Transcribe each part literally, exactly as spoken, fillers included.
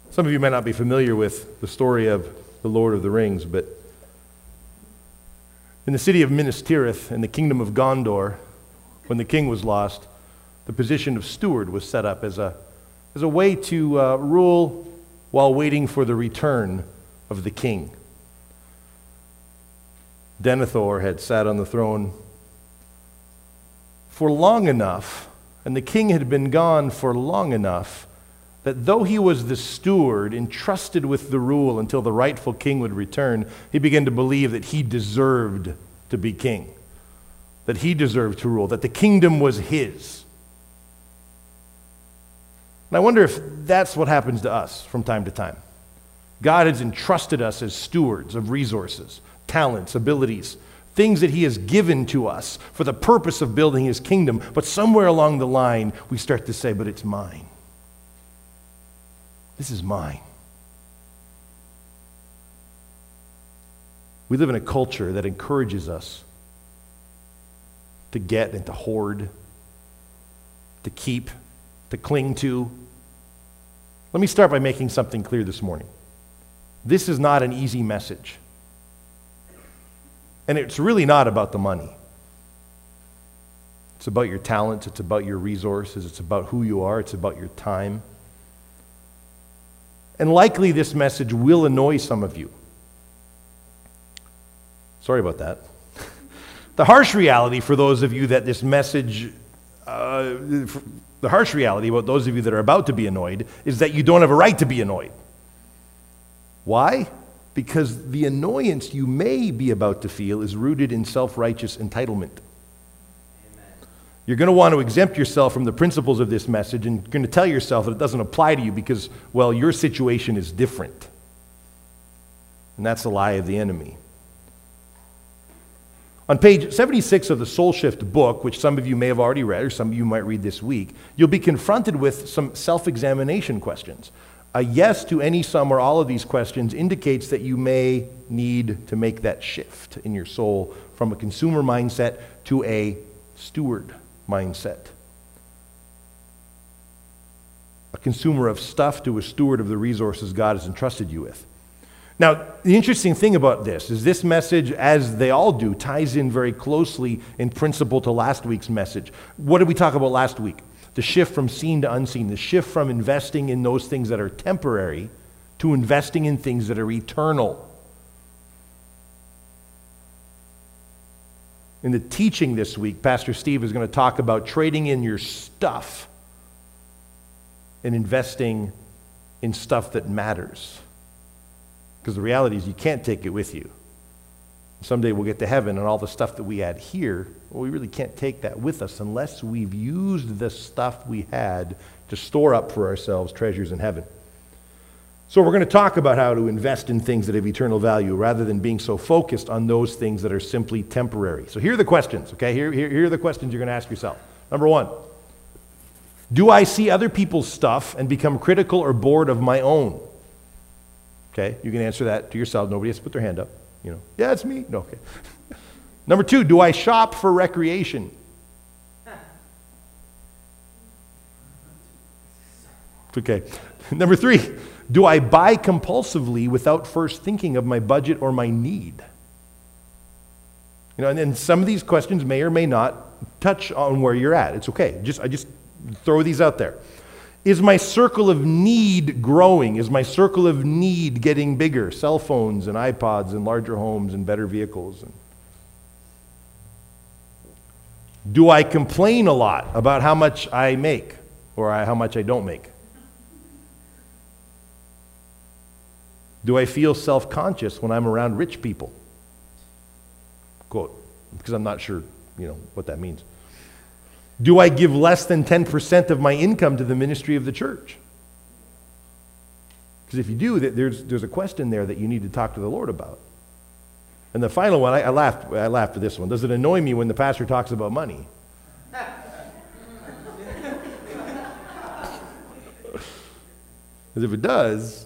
Some of you might not be familiar with the story of the Lord of the Rings, but in the city of Minas Tirith, in the kingdom of Gondor, when the king was lost, the position of steward was set up as a, as a way to uh, rule while waiting for the return of the king. Denethor had sat on the throne for long enough, and the king had been gone for long enough, that though he was the steward entrusted with the rule until the rightful king would return, he began to believe that he deserved to be king, that he deserved to rule, that the kingdom was his. And I wonder if that's what happens to us from time to time. God has entrusted us as stewards of resources, talents, abilities, things that he has given to us for the purpose of building his kingdom, but somewhere along the line we start to say, but it's mine. This is mine. We live in a culture that encourages us to get and to hoard, to keep, to cling to. Let me start by making something clear this morning. This is not an easy message. And it's really not about the money. It's about your talents, it's about your resources, it's about who you are, it's about your time. And likely this message will annoy some of you. Sorry about that. The harsh reality for those of you that this message, uh, the harsh reality about those of you that are about to be annoyed is that you don't have a right to be annoyed. Why? Because the annoyance you may be about to feel is rooted in self-righteous entitlement. You're going to want to exempt yourself from the principles of this message, and you're going to tell yourself that it doesn't apply to you because, well, your situation is different. And that's the lie of the enemy. On page seventy-six of the Soul Shift book, which some of you may have already read, or some of you might read this week, you'll be confronted with some self-examination questions. A yes to any, some, or all of these questions indicates that you may need to make that shift in your soul from a consumer mindset to a steward mindset. A consumer of stuff to a steward of the resources God has entrusted you with. Now, the interesting thing about this is this message, as they all do, ties in very closely in principle to last week's message. What did we talk about last week? The shift from seen to unseen, the shift from investing in those things that are temporary to investing in things that are eternal. In the teaching this week, Pastor Steve is going to talk about trading in your stuff and investing in stuff that matters. Because the reality is you can't take it with you. Someday we'll get to heaven and all the stuff that we had here, well, we really can't take that with us unless we've used the stuff we had to store up for ourselves treasures in heaven. So we're going to talk about how to invest in things that have eternal value rather than being so focused on those things that are simply temporary. So here are the questions, okay? Here, here, here are the questions you're going to ask yourself. Number one, do I see other people's stuff and become critical or bored of my own? Okay, you can answer that to yourself. Nobody has to put their hand up. You know, yeah, it's me. No, okay. Number two, do I shop for recreation? Okay. Number three, do I buy compulsively without first thinking of my budget or my need? You know, and then some of these questions may or may not touch on where you're at. It's okay. Just I just throw these out there. Is my circle of need growing? Is my circle of need getting bigger? Cell phones and iPods and larger homes and better vehicles. And do I complain a lot about how much I make or how much I don't make? Do I feel self-conscious when I'm around rich people? Quote, because I'm not sure, you know, what that means. Do I give less than ten percent of my income to the ministry of the church? Because if you do, there's, there's a question there that you need to talk to the Lord about. And the final one, I, I laughed I laughed at this one. Does it annoy me when the pastor talks about money? Because if it does,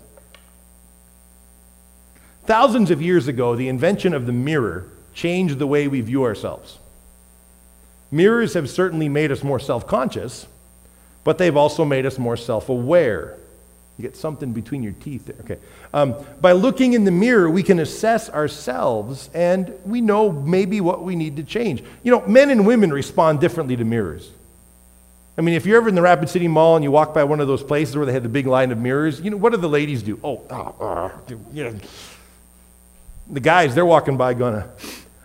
thousands of years ago, the invention of the mirror changed the way we view ourselves. Mirrors have certainly made us more self-conscious, but they've also made us more self-aware. You get something between your teeth there. Okay. Um, by looking in the mirror, we can assess ourselves, and we know maybe what we need to change. You know, men and women respond differently to mirrors. I mean, if you're ever in the Rapid City Mall and you walk by one of those places where they have the big line of mirrors, you know, what do the ladies do? Oh, oh, oh yeah. The guys, they're walking by going, uh,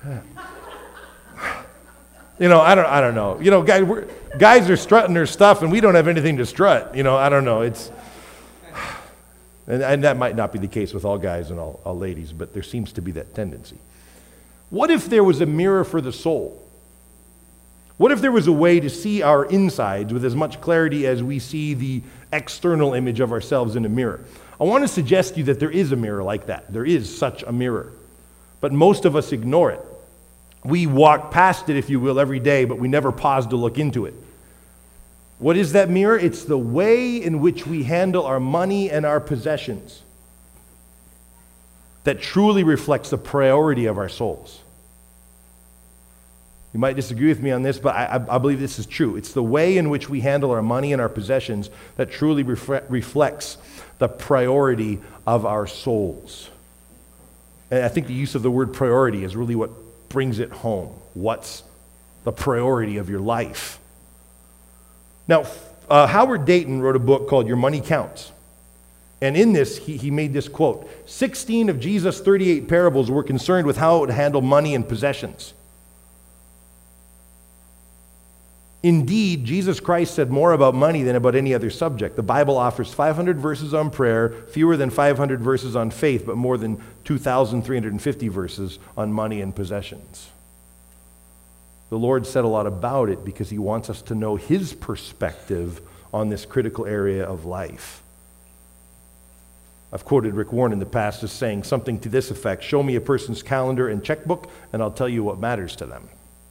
you know, I don't, I don't know. You know, guys, we're, guys are strutting their stuff, and we don't have anything to strut. You know, I don't know. It's, and, and that might not be the case with all guys and all, all ladies, but there seems to be that tendency. What if there was a mirror for the soul? What if there was a way to see our insides with as much clarity as we see the external image of ourselves in a mirror? I want to suggest to you that there is a mirror like that. There is such a mirror. But most of us ignore it. We walk past it, if you will, every day, but we never pause to look into it. What is that mirror? It's the way in which we handle our money and our possessions that truly reflects the priority of our souls. You might disagree with me on this, but I, I believe this is true. It's the way in which we handle our money and our possessions that truly refre- reflects the priority of our souls. And I think the use of the word priority is really what brings it home. What's the priority of your life? Now, uh, Howard Dayton wrote a book called Your Money Counts. And in this, he, he made this quote: sixteen of Jesus' thirty-eight parables were concerned with how it would handle money and possessions. Indeed, Jesus Christ said more about money than about any other subject. The Bible offers five hundred verses on prayer, fewer than five hundred verses on faith, but more than two thousand three hundred fifty verses on money and possessions. The Lord said a lot about it because he wants us to know his perspective on this critical area of life. I've quoted Rick Warren in the past as saying something to this effect: show me a person's calendar and checkbook, and I'll tell you what matters to them.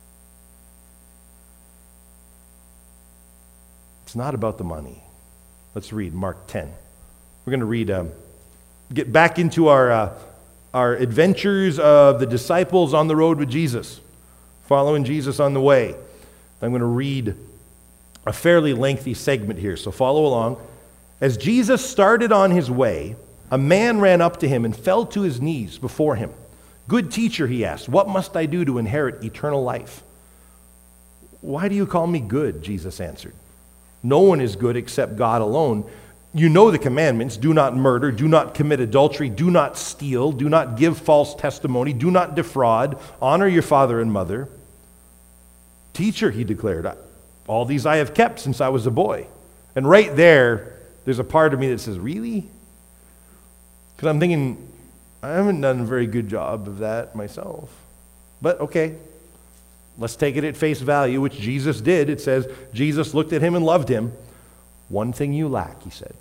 It's not about the money. Let's read Mark ten. We're going to read, um, get back into our, uh, our adventures of the disciples on the road with Jesus, following Jesus on the way. I'm going to read a fairly lengthy segment here, so follow along. As Jesus started on his way, a man ran up to him and fell to his knees before him. "Good teacher," he asked, "what must I do to inherit eternal life?" "Why do you call me good?" Jesus answered. "No one is good except God alone. You know the commandments: do not murder, do not commit adultery, do not steal, do not give false testimony, do not defraud, honor your father and mother." "Teacher," he declared, "all these I have kept since I was a boy." And right there, there's a part of me that says, really? Because I'm thinking, I haven't done a very good job of that myself. But okay. Let's take it at face value, which Jesus did. It says, Jesus looked at him and loved him. "One thing you lack," he said.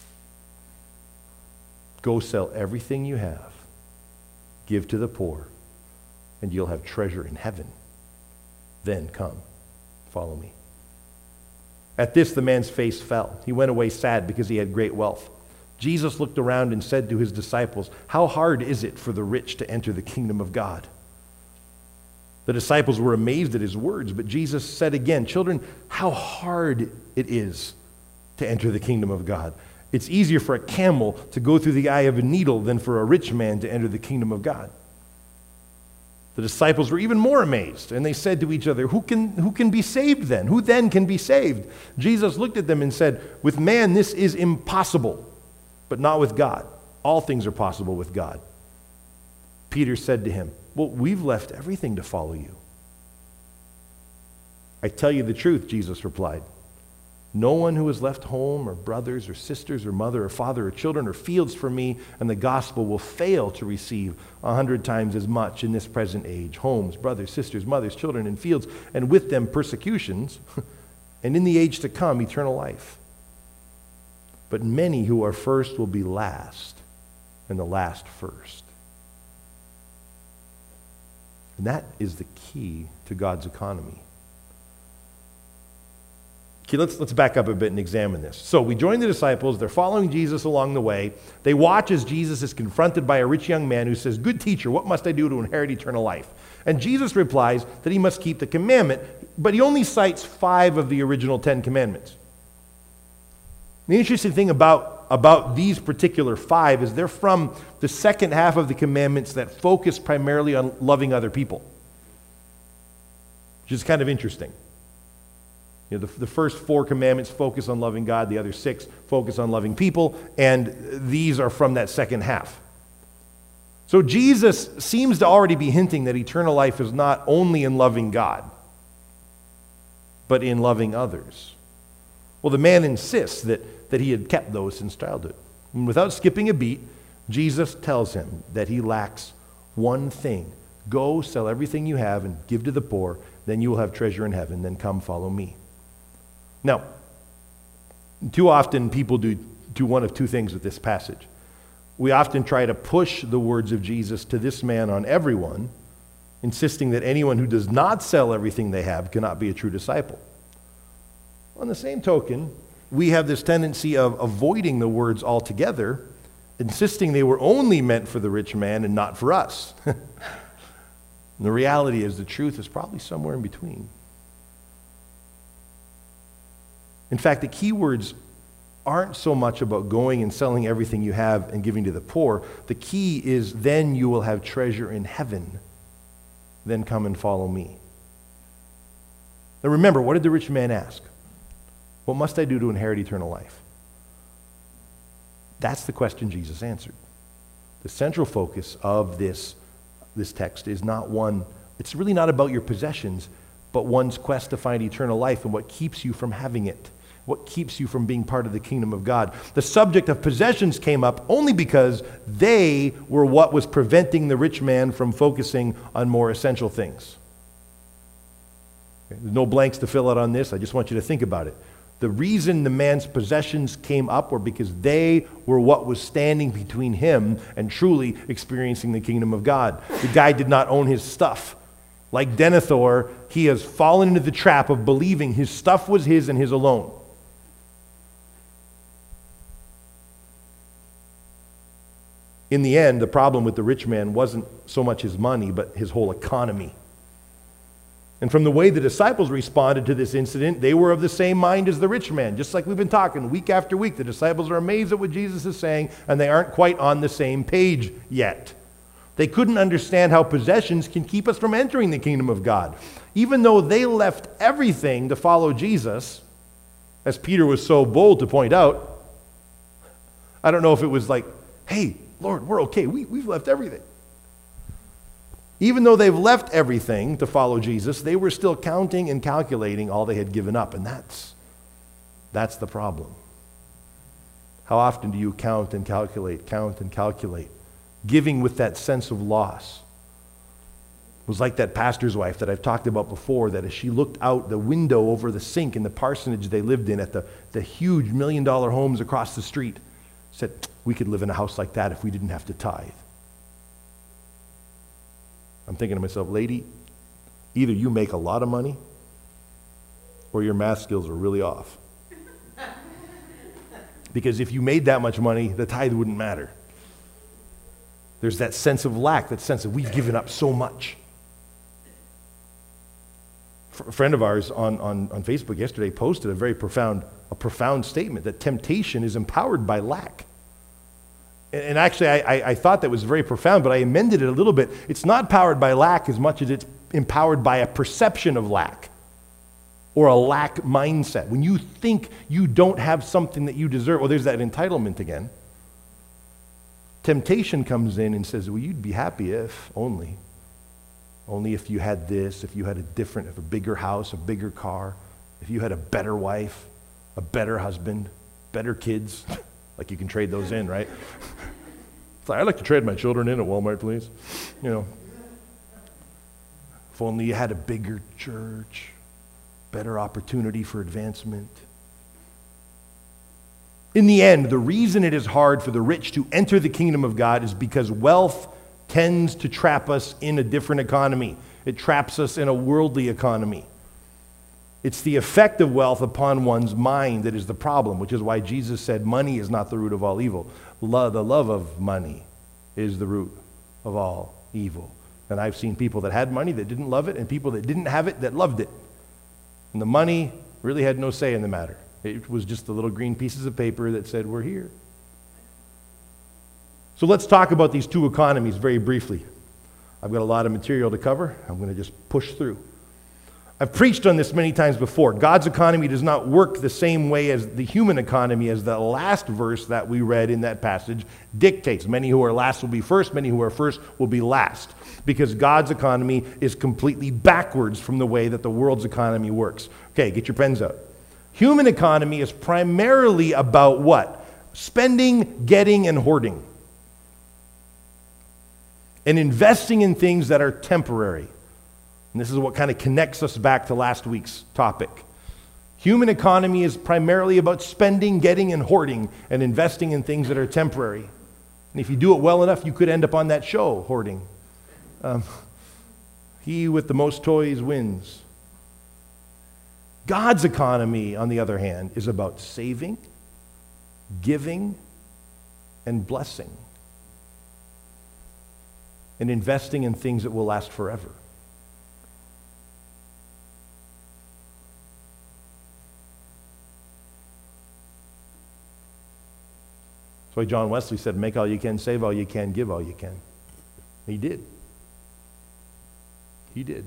"Go sell everything you have, give to the poor, and you'll have treasure in heaven. Then come, follow me." At this, the man's face fell. He went away sad because he had great wealth. Jesus looked around and said to his disciples, "How hard is it for the rich to enter the kingdom of God?" The disciples were amazed at his words, but Jesus said again, "Children, how hard it is to enter the kingdom of God. It's easier for a camel to go through the eye of a needle than for a rich man to enter the kingdom of God." The disciples were even more amazed, and they said to each other, Who can, who can be saved then? Who then can be saved?" Jesus looked at them and said, "With man this is impossible, but not with God. All things are possible with God." Peter said to him, "Well, we've left everything to follow you." "I tell you the truth," Jesus replied. "No one who has left home or brothers or sisters or mother or father or children or fields for me and the gospel will fail to receive a hundred times as much in this present age: homes, brothers, sisters, mothers, children, and fields, and with them persecutions, and in the age to come eternal life. But many who are first will be last, and the last first." And that is the key to God's economy. Okay, let's, let's back up a bit and examine this. So we join the disciples. They're following Jesus along the way. They watch as Jesus is confronted by a rich young man who says, "Good teacher, what must I do to inherit eternal life?" And Jesus replies that he must keep the commandment, but he only cites five of the original Ten Commandments. The interesting thing about about these particular five is they're from the second half of the commandments that focus primarily on loving other people, which is kind of interesting. You know, the, the first four commandments focus on loving God, the other six focus on loving people, and these are from that second half. So Jesus seems to already be hinting that eternal life is not only in loving God, but in loving others. Well, the man insists that, that he had kept those since childhood. And without skipping a beat, Jesus tells him that he lacks one thing. Go, sell everything you have and give to the poor, then you will have treasure in heaven, then come follow me. Now, too often people do, do one of two things with this passage. We often try to push the words of Jesus to this man on everyone, insisting that anyone who does not sell everything they have cannot be a true disciple. On the same token, we have this tendency of avoiding the words altogether, insisting they were only meant for the rich man and not for us. The reality is the truth is probably somewhere in between. In fact, the key words aren't so much about going and selling everything you have and giving to the poor. The key is, then you will have treasure in heaven. Then come and follow me. Now remember, what did the rich man ask? What must I do to inherit eternal life? That's the question Jesus answered. The central focus of this, this text is not one, it's really not about your possessions, but one's quest to find eternal life and what keeps you from having it. What keeps you from being part of the kingdom of God. The subject of possessions came up only because they were what was preventing the rich man from focusing on more essential things. Okay, there's no blanks to fill out on this. I just want you to think about it. The reason the man's possessions came up were because they were what was standing between him and truly experiencing the kingdom of God. The guy did not own his stuff. Like Denethor, he has fallen into the trap of believing his stuff was his and his alone. In the end, the problem with the rich man wasn't so much his money, but his whole economy. And from the way the disciples responded to this incident, they were of the same mind as the rich man. Just like we've been talking week after week, the disciples are amazed at what Jesus is saying, and they aren't quite on the same page yet. They couldn't understand how possessions can keep us from entering the kingdom of God. Even though they left everything to follow Jesus, as Peter was so bold to point out, I don't know if it was like, hey, Lord, we're okay. We, we've left everything. Even though they've left everything to follow Jesus, they were still counting and calculating all they had given up. And that's, that's the problem. How often do you count and calculate, count and calculate? Giving with that sense of loss. It was like that pastor's wife that I've talked about before, that as she looked out the window over the sink in the parsonage they lived in at the, the huge million dollar homes across the street, said, we could live in a house like that if we didn't have to tithe. I'm thinking to myself, lady, either you make a lot of money or your math skills are really off. Because if you made that much money, the tithe wouldn't matter. There's that sense of lack, that sense of we've given up so much. A friend of ours on, on, on Facebook yesterday posted a very profound, a profound statement that temptation is empowered by lack. And actually, I, I, I thought that was very profound, but I amended it a little bit. It's not powered by lack as much as it's empowered by a perception of lack or a lack mindset. When you think you don't have something that you deserve, well, there's that entitlement again. Temptation comes in and says, well, you'd be happy if only. Only if you had this, if you had a different, if a bigger house, a bigger car, if you had a better wife, a better husband, better kids. Like you can trade those in, right? It's like, I'd like to trade my children in at Walmart, please. You know, if only you had a bigger church, better opportunity for advancement. In the end, the reason it is hard for the rich to enter the kingdom of God is because wealth tends to trap us in a different economy. It traps us in a worldly economy. It's the effect of wealth upon one's mind that is the problem, which is why Jesus said money is not the root of all evil. Love, the love of money is the root of all evil. And I've seen people that had money that didn't love it and people that didn't have it that loved it. And the money really had no say in the matter. It was just the little green pieces of paper that said, we're here. So let's talk about these two economies very briefly. I've got a lot of material to cover. I'm going to just push through. I've preached on this many times before. God's economy does not work the same way as the human economy, as the last verse that we read in that passage dictates. Many who are last will be first, many who are first will be last. Because God's economy is completely backwards from the way that the world's economy works. Okay, get your pens out. Human economy is primarily about what? Spending, getting, and hoarding. And investing in things that are temporary. And this is what kind of connects us back to last week's topic. Human economy is primarily about spending, getting, and hoarding, and investing in things that are temporary. And if you do it well enough, you could end up on that show, hoarding. Um, he with the most toys wins. God's economy, on the other hand, is about saving, giving, and blessing. And investing in things that will last forever. That's why John Wesley said, make all you can, save all you can, give all you can. He did. He did.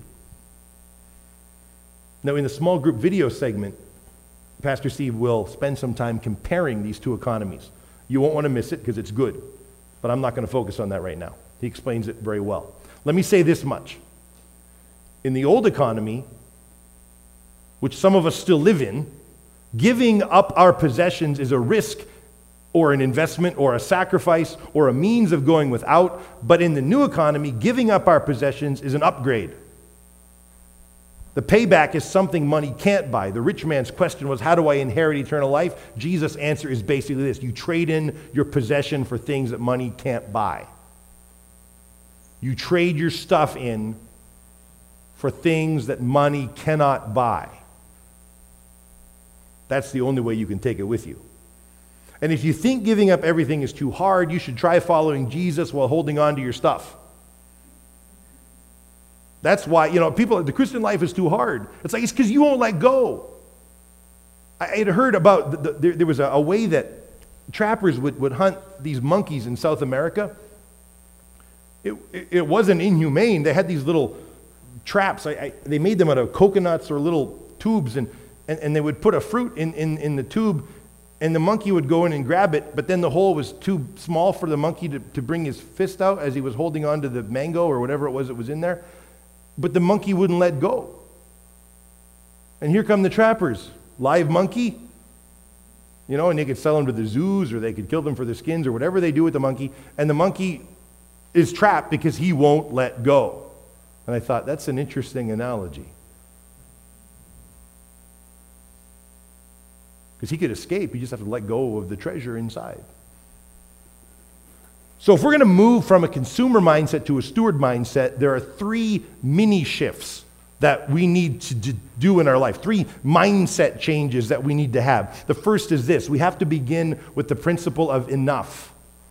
Now, in the small group video segment, Pastor Steve will spend some time comparing these two economies. You won't want to miss it because it's good, but I'm not going to focus on that right now. He explains it very well. Let me say this much. In the old economy, which some of us still live in, giving up our possessions is a risk or an investment or a sacrifice or a means of going without. But in the new economy, giving up our possessions is an upgrade. The payback is something money can't buy. The rich man's question was, how do I inherit eternal life? Jesus' answer is basically this. You trade in your possession for things that money can't buy. You trade your stuff in for things that money cannot buy. That's the only way you can take it with you. And if you think giving up everything is too hard, you should try following Jesus while holding on to your stuff. That's why, you know, people, the Christian life is too hard. It's like, it's because you won't let go. I had heard about, the, the, there, there was a, a way that trappers would, would hunt these monkeys in South America. It, it, it wasn't inhumane. They had these little traps. I, I, they made them out of coconuts or little tubes, and, and, and they would put a fruit in, in, in the tube, and the monkey would go in and grab it, but then the hole was too small for the monkey to, to bring his fist out as he was holding on to the mango or whatever it was that was in there. But the monkey wouldn't let go. And here come the trappers. Live monkey, you know, and they could sell them to the zoos or they could kill them for their skins or whatever they do with the monkey. And the monkey is trapped because he won't let go. And I thought, that's an interesting analogy. Because he could escape, you just have to let go of the treasure inside. So if we're going to move from a consumer mindset to a steward mindset, there are three mini shifts that we need to do in our life. Three mindset changes that we need to have. The first is this. We have to begin with the principle of enough.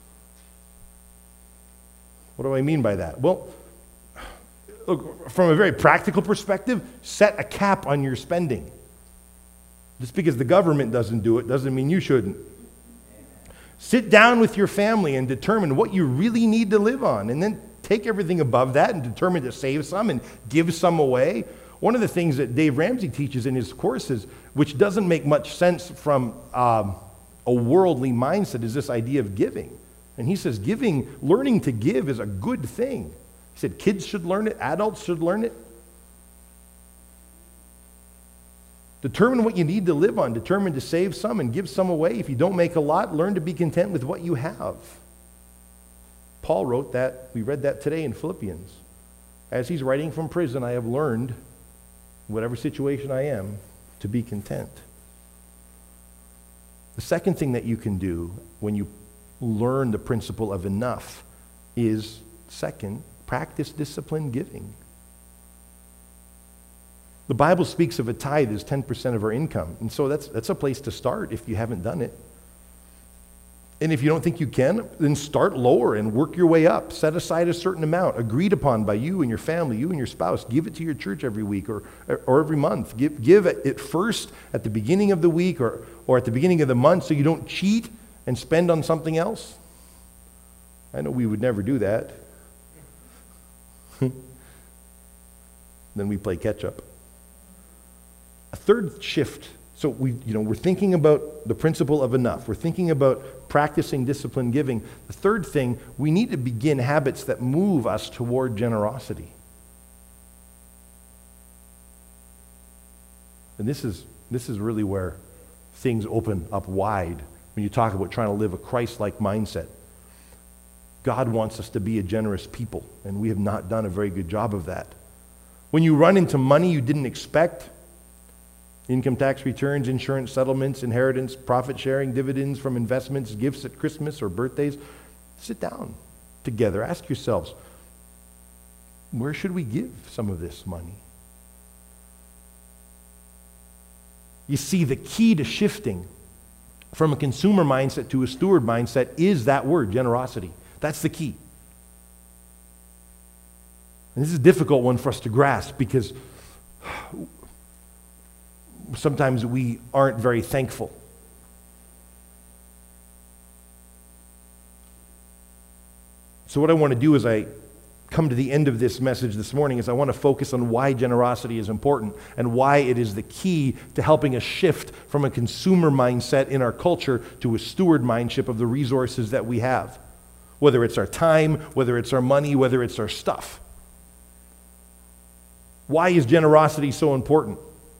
What do I mean by that? Well, look, from a very practical perspective, set a cap on your spending. Just because the government doesn't do it doesn't mean you shouldn't. Sit down with your family and determine what you really need to live on, and then take everything above that and determine to save some and give some away. One of the things that Dave Ramsey teaches in his courses, which doesn't make much sense from um, a worldly mindset, is this idea of giving. And he says giving, learning to give is a good thing. He said kids should learn it, adults should learn it. Determine what you need to live on. Determine to save some and give some away. If you don't make a lot, learn to be content with what you have. Paul wrote that. We read that today in Philippians. As he's writing from prison, I have learned, whatever situation I am, to be content. The second thing that you can do when you learn the principle of enough is, second, practice disciplined giving. The Bible speaks of a tithe as ten percent of our income. And so that's, that's a place to start if you haven't done it. And if you don't think you can, then start lower and work your way up. Set aside a certain amount agreed upon by you and your family, you and your spouse. Give it to your church every week or, or every month. Give, give it first at the beginning of the week or, or at the beginning of the month so you don't cheat and spend on something else. I know we would never do that. Then we play catch up. A third shift. So we, you know, we're thinking about the principle of enough. We're thinking about practicing disciplined giving. The third thing, we need to begin habits that move us toward generosity. And this is this is really where things open up wide when you talk about trying to live a Christ-like mindset. God wants us to be a generous people, and we have not done a very good job of that. When you run into money you didn't expect, income tax returns, insurance settlements, inheritance, profit sharing, dividends from investments, gifts at Christmas or birthdays, sit down together. Ask yourselves, where should we give some of this money? You see, the key to shifting from a consumer mindset to a steward mindset is that word, generosity. That's the key. And this is a difficult one for us to grasp because sometimes we aren't very thankful. So what I want to do as I come to the end of this message this morning is I want to focus on why generosity is important and why it is the key to helping us shift from a consumer mindset in our culture to a steward mindset of the resources that we have. Whether it's our time, whether it's our money, whether it's our stuff. Why is generosity so important?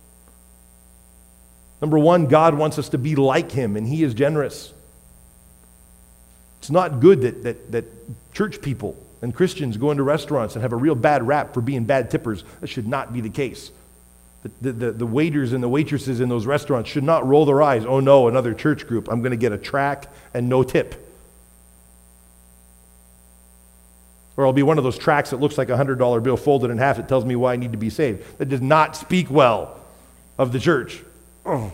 Number one, God wants us to be like Him, and He is generous. It's not good that, that, that church people and Christians go into restaurants and have a real bad rap for being bad tippers. That should not be the case. The, the, the waiters and the waitresses in those restaurants should not roll their eyes. Oh no, another church group. I'm going to get a track and no tip. Or I'll be one of those tracks that looks like a one hundred dollar bill folded in half that tells me why I need to be saved. That does not speak well of the church. Oh.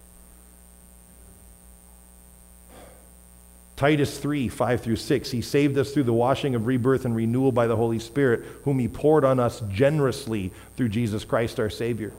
Titus three, five through six, He saved us through the washing of rebirth and renewal by the Holy Spirit, whom He poured on us generously through Jesus Christ our Savior.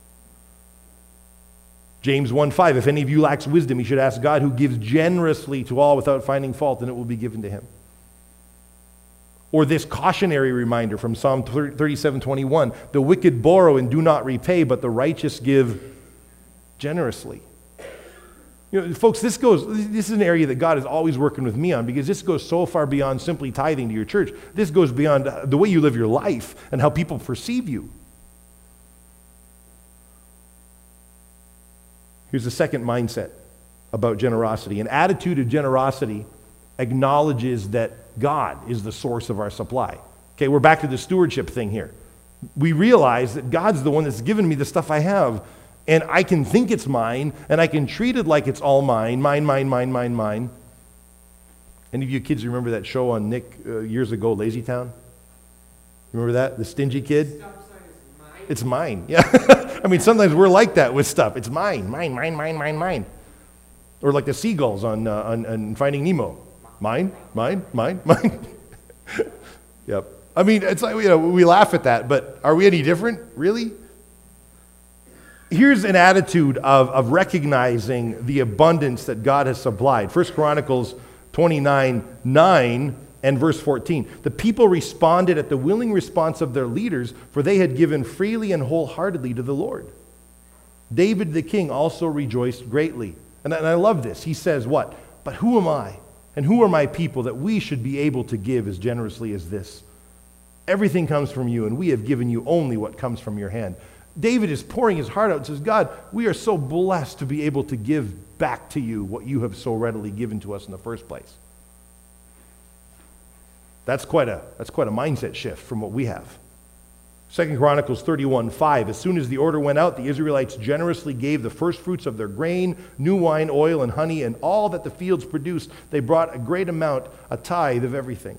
James one five, if any of you lacks wisdom, he should ask God, who gives generously to all without finding fault, and it will be given to him. Or this cautionary reminder from Psalm thirty-seven twenty-one, the wicked borrow and do not repay, but the righteous give generously. You know, folks, this goes, this is an area that God is always working with me on because this goes so far beyond simply tithing to your church. This goes beyond the way you live your life and how people perceive you. Here's the second mindset about generosity. An attitude of generosity acknowledges that God is the source of our supply. Okay, we're back to the stewardship thing here. We realize that God's the one that's given me the stuff I have, and I can think it's mine, and I can treat it like it's all mine, mine, mine, mine, mine, mine. Any of you kids remember that show on Nick uh, years ago, Lazy Town? Remember that? The stingy kid? It's mine. Yeah. I mean, sometimes we're like that with stuff. It's mine, mine, mine, mine, mine, mine. Or like the seagulls on, uh, on, on Finding Nemo. Mine, mine, mine, mine. Yep. I mean, it's like, you know, we laugh at that, but are we any different? Really? Here's an attitude of, of recognizing the abundance that God has supplied. First Chronicles twenty-nine nine and verse fourteen. The people responded at the willing response of their leaders, for they had given freely and wholeheartedly to the Lord. David the king also rejoiced greatly. And I, and I love this. He says what? But who am I? And who are my people that we should be able to give as generously as this? Everything comes from you, and we have given you only what comes from your hand. David is pouring his heart out and says, God, we are so blessed to be able to give back to you what you have so readily given to us in the first place. That's quite a, that's quite a mindset shift from what we have. Second Chronicles thirty-one five, as soon as the order went out, the Israelites generously gave the first fruits of their grain, new wine, oil, and honey, and all that the fields produced. They brought a great amount, a tithe of everything.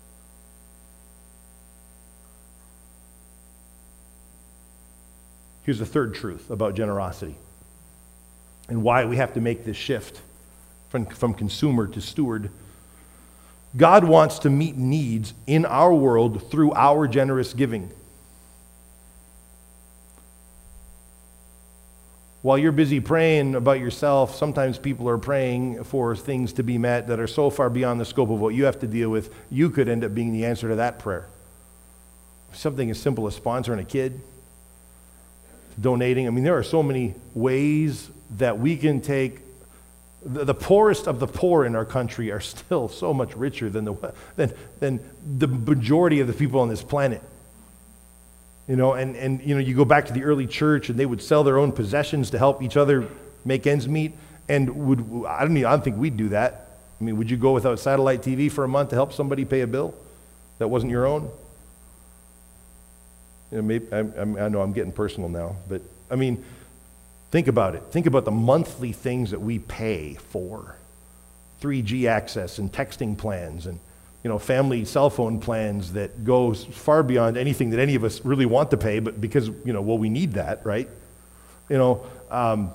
Here's the third truth about generosity and why we have to make this shift from, from consumer to steward. God wants to meet needs in our world through our generous giving. While you're busy praying about yourself, sometimes people are praying for things to be met that are so far beyond the scope of what you have to deal with, you could end up being the answer to that prayer. Something as simple as sponsoring a kid, donating. I mean, there are so many ways that we can take. The, the poorest of the poor in our country are still so much richer than the, than, than the majority of the people on this planet. You know, and, and you know, you go back to the early church, and they would sell their own possessions to help each other make ends meet. And would I don't even, I don't think we'd do that. I mean, would you go without satellite T V for a month to help somebody pay a bill that wasn't your own? You know, maybe I, I know I'm getting personal now, but I mean, think about it. Think about the monthly things that we pay for: three G access and texting plans, and you know, family cell phone plans that goes far beyond anything that any of us really want to pay, but because, you know, well, we need that, right? You know, um,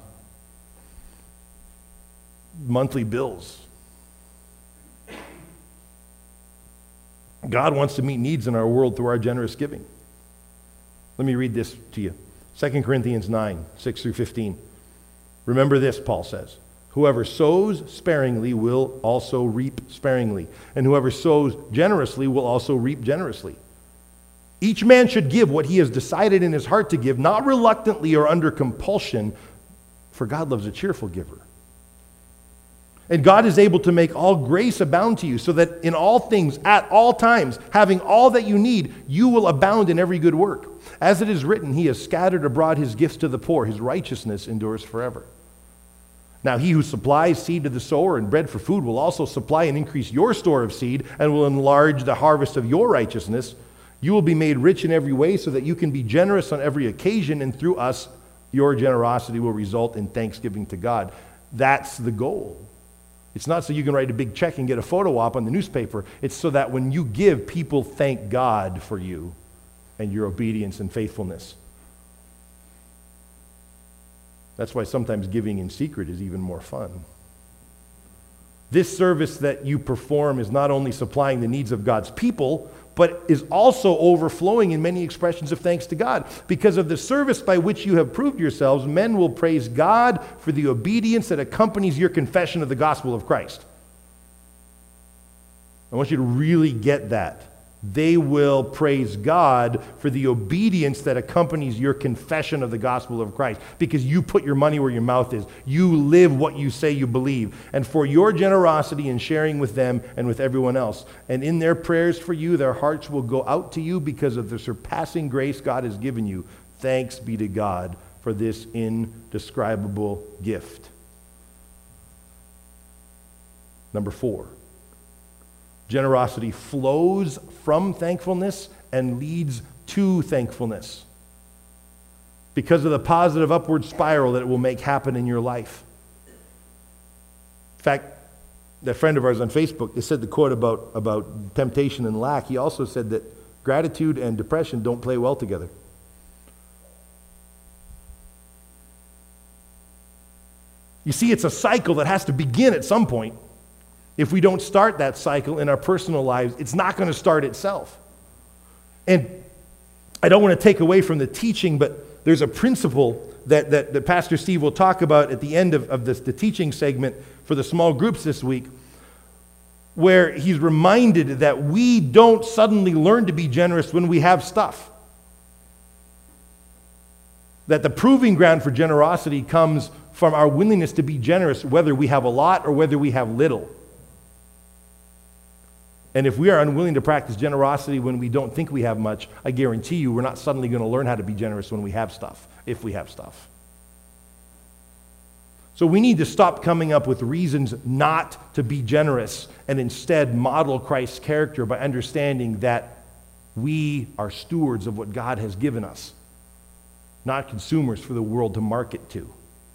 monthly bills. God wants to meet needs in our world through our generous giving. Let me read this to you. Second Corinthians nine, six through fifteen. Remember this, Paul says. Whoever sows sparingly will also reap sparingly, and whoever sows generously will also reap generously. Each man should give what he has decided in his heart to give, not reluctantly or under compulsion, for God loves a cheerful giver. And God is able to make all grace abound to you, so that in all things, at all times, having all that you need, you will abound in every good work. As it is written, he has scattered abroad his gifts to the poor, his righteousness endures forever. Now he who supplies seed to the sower and bread for food will also supply and increase your store of seed and will enlarge the harvest of your righteousness. You will be made rich in every way so that you can be generous on every occasion, and through us, your generosity will result in thanksgiving to God. That's the goal. It's not so you can write a big check and get a photo op on the newspaper. It's so that when you give, people thank God for you and your obedience and faithfulness. That's why sometimes giving in secret is even more fun. This service that you perform is not only supplying the needs of God's people, but is also overflowing in many expressions of thanks to God. Because of the service by which you have proved yourselves, men will praise God for the obedience that accompanies your confession of the gospel of Christ. I want you to really get that. They will praise God for the obedience that accompanies your confession of the gospel of Christ, because you put your money where your mouth is. You live what you say you believe, and for your generosity in sharing with them and with everyone else. And in their prayers for you, their hearts will go out to you because of the surpassing grace God has given you. Thanks be to God for this indescribable gift. Number four. Generosity flows from thankfulness and leads to thankfulness because of the positive upward spiral that it will make happen in your life. In fact, that friend of ours on Facebook, they said the quote about, about temptation and lack. He also said that gratitude and depression don't play well together. You see, it's a cycle that has to begin at some point. If we don't start that cycle in our personal lives, it's not going to start itself. And I don't want to take away from the teaching, but there's a principle that, that, that Pastor Steve will talk about at the end of, of this, the teaching segment for the small groups this week, where he's reminded that we don't suddenly learn to be generous when we have stuff. That the proving ground for generosity comes from our willingness to be generous, whether we have a lot or whether we have little. And if we are unwilling to practice generosity when we don't think we have much, I guarantee you we're not suddenly going to learn how to be generous when we have stuff, if we have stuff. So we need to stop coming up with reasons not to be generous and instead model Christ's character by understanding that we are stewards of what God has given us, not consumers for the world to market to.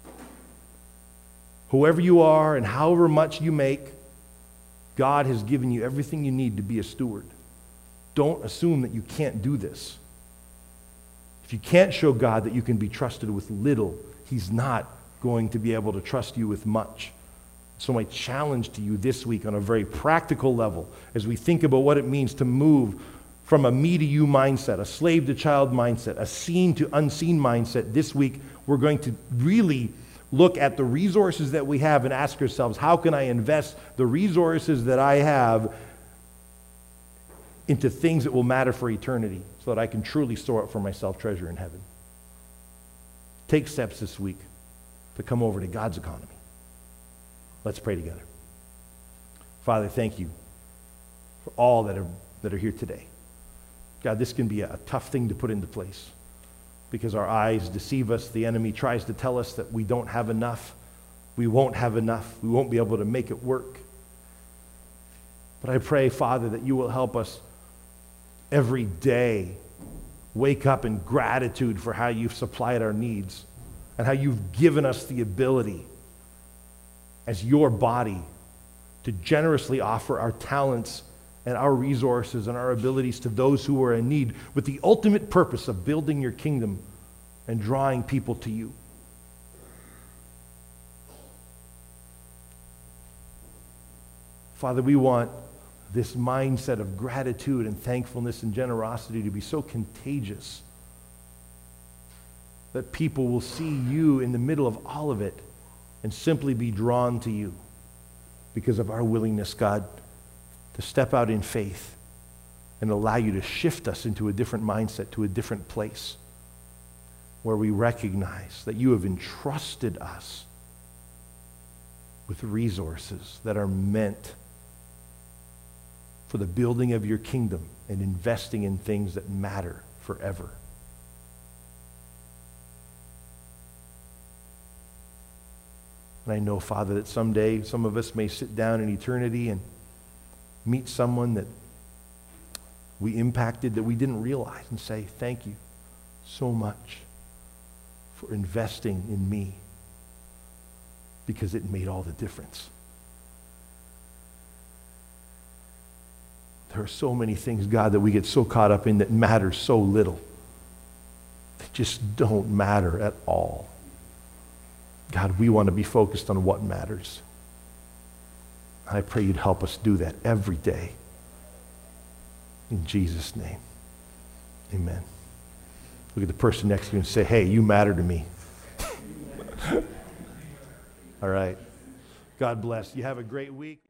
Whoever you are and however much you make, God has given you everything you need to be a steward. Don't assume that you can't do this. If you can't show God that you can be trusted with little, He's not going to be able to trust you with much. So my challenge to you this week on a very practical level, as we think about what it means to move from a me to you mindset, a slave to child mindset, a seen to unseen mindset. This week, we're going to really look at the resources that we have and ask ourselves, how can I invest the resources that I have into things that will matter for eternity so that I can truly store up for myself treasure in heaven? Take steps this week to come over to God's economy. Let's pray together. Father, thank you for all that are, that are here today. God, this can be a tough thing to put into place because our eyes deceive us. The enemy tries to tell us that we don't have enough. We won't have enough. We won't be able to make it work. But I pray, Father, that you will help us every day wake up in gratitude for how you've supplied our needs and how you've given us the ability as your body to generously offer our talents and our resources and our abilities to those who are in need with the ultimate purpose of building your kingdom and drawing people to you. Father, we want this mindset of gratitude and thankfulness and generosity to be so contagious that people will see you in the middle of all of it and simply be drawn to you because of our willingness, God, to step out in faith and allow you to shift us into a different mindset, to a different place where we recognize that you have entrusted us with resources that are meant for the building of your kingdom and investing in things that matter forever. And I know, Father, that someday some of us may sit down in eternity and meet someone that we impacted that we didn't realize and say, thank you so much for investing in me because it made all the difference. There are so many things, God, that we get so caught up in that matter so little. They just don't matter at all. God, we want to be focused on what matters. I pray you'd help us do that every day. In Jesus' name, amen. Look at the person next to you and say, hey, you matter to me. All right. God bless. You have a great week.